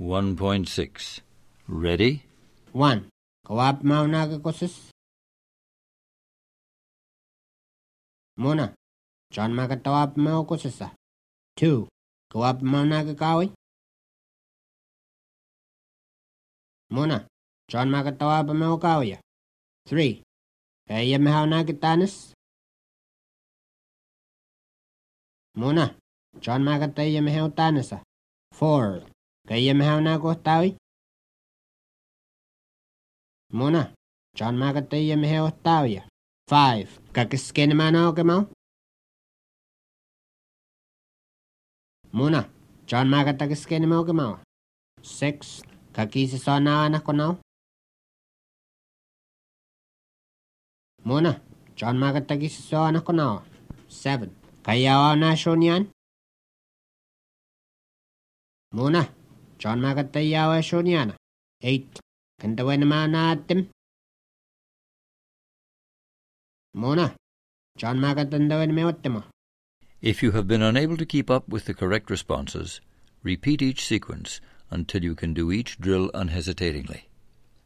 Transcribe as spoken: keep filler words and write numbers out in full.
one point six. Ready? one. Kawap maunaga koses. Muna. John makatawap mau kosesa. two. Kawap maunaga kawi. Muna. John makatawap mau kawi. three. Kaya mahaunaga tanis. Muna. John makataya mahau tanisa. four. Kaya mahaunaga tawi. Muna. John makataya mahau tawi. five. Kakiskin mana ke mau? Muna. John makatagiskin mau ke mau? six. Kakisisona anak ko now? Muna. John makatagisiso anak ko now? seven. Kaya na shunyan? Muna. John makatayawa shunyana? eight. Kantawin naman natin? Muna. John makatandawin may mo. If you have been unable to keep up with the correct responses, repeat each sequence until you can do each drill unhesitatingly.